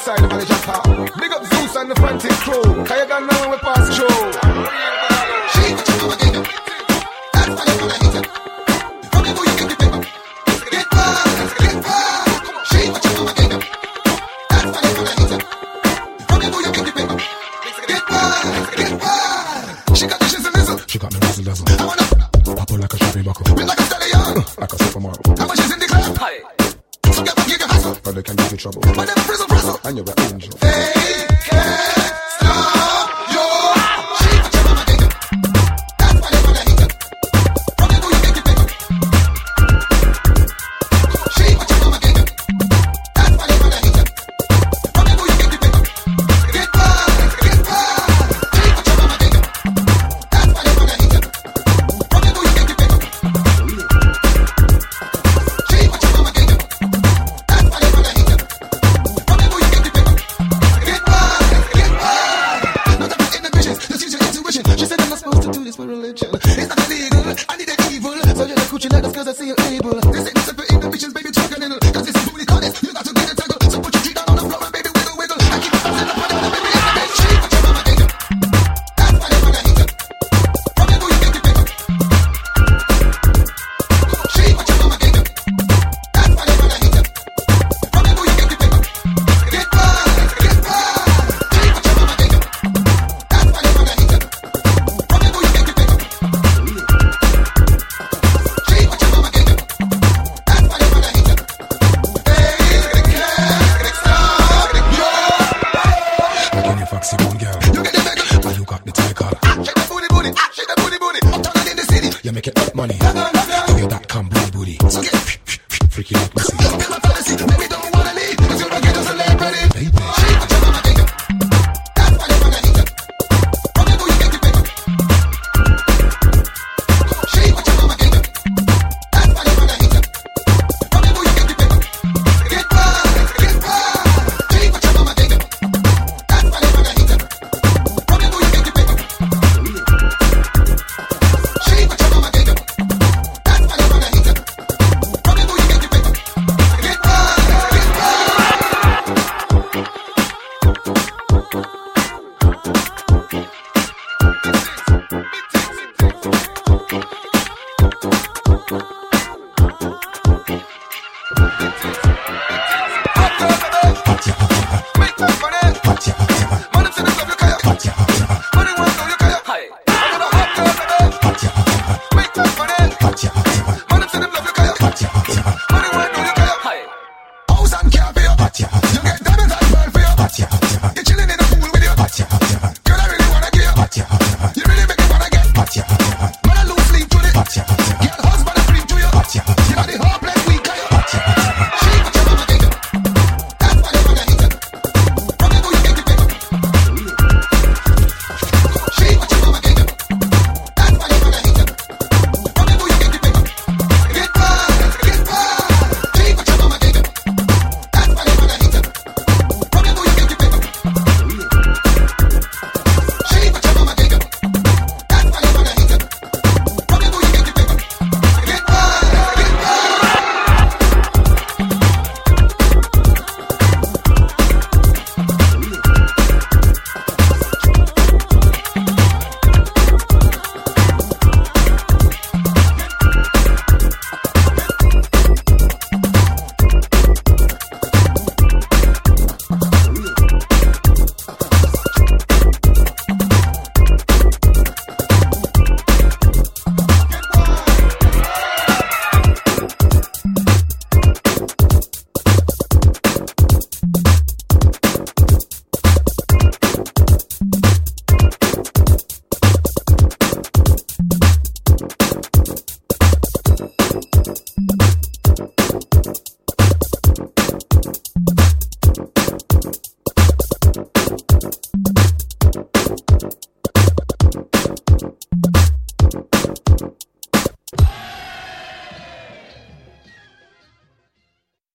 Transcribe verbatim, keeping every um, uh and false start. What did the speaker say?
side of the top. Big up Zeus and the frantic crew. Can you done now when we pass the show? She what you gonna get? That's why you wanna hit it. From the boy you get the paper. Get back, get back. She what you gonna get? That's why you wanna hit it. From the boy you get the paper. Get back, get back. She got the shizzle nizzle. She got me nizzle dazzle. I wanna pop her like a shopping buckle. Been like a stallion. Like a supermodel. How much is in the club? Hi. So get back, you can hustle. But they can get you trouble. But they frizzle, frizzle. And you're an angel. They can't stop you. She what you wanna get? That's why they wanna hit it. From the boy you get the paper. She what you wanna get? That's why they wanna hit it. From the boy you get the paper. Get back, get back. She what you wanna get? That's why they wanna hit it. From the boy you get the paper. She what you wanna get? That's why they wanna hit it. From the boy you get the paper. Get back, get back. Not about inhibitions, just use your intuition. She said I'm not supposed to do this for religion. It's not illegal, I need an evil. So you're the coochie let us cause I see you're able. This ain't separate inhibitions, baby, talk a little. Cause this is booty goddess, you got to get a tangle. So put your feet down on the floor and baby wiggle wiggle. I keep it up and down, baby, it's the best. She what you wanna get? That's why they wanna hit it. From the boy you get the paper. She what you wanna get? That's why they wanna hit it. From the boy you get the paper. Get back, get back. She what you wanna get? That's why they wanna hit it. From the boy you get the paper. She what you wanna get? That's why they wanna hit it. They can't stop you. Like any foxy one girl. You get the mega. Why you got the tiger? Shake the booty booty, shake the booty booty. I'm talking in the city. You make it up money. Do your that come booty booty. So get Freaky like pussy. don't get my fantasy. Baby don't wanna leave. Cause you don't get a celebrity. Baby. She what you wanna get? That's why they wanna hit it. From the boy you get the paper. She what you wanna get? That's why they wanna hit it. From the boy you get the paper. Get back, get back. She what you wanna get? That's why they wanna hit it. From the boy you get the paper. She what you wanna get? That's why they wanna hit it. From the boy you get the paper. Get back, get Hot ya, hot ya, hot. Make that money. Hot ya, hot ya, hot. Money to the club, you kaya. Hot ya, hot ya, hot. Money want to you kaya. I'm gonna hot girl, baby. Hot ya, hot ya, hot. Make that money. Hot ya, hot ya, hot. Money to the club, you kaya. Hot ya, hot ya, hot. Money want to you kaya. House and car for you. Hot ya, hot ya, You hot. get diamonds and pearl for you. Hot ya, hot ya, hot. You're chilling in the pool with you. Hot ya, hot ya, hot. Girl, I really wanna give you. Hot ya, hot ya, hot. You really make me wanna get. Hot ya, hot ya, hot. Man, I lose sleep to it. Hot ya, hot ya, hot. Get husband and free to you. Hot ya, hot ya, You got hot. the whole place weak, kaya. Hot ya, hot ya, hot. She what you wanna get? That's why they wanna hit it. From the boy you get the paper. She what you wanna get? That's why they wanna hit it. From the boy you get the paper. Get back, get back. She what you wanna get? That's why they wanna hit it. From the boy you get the paper. She what you wanna get? That's why they wanna hit it. From the boy you get the paper. Get back, get back.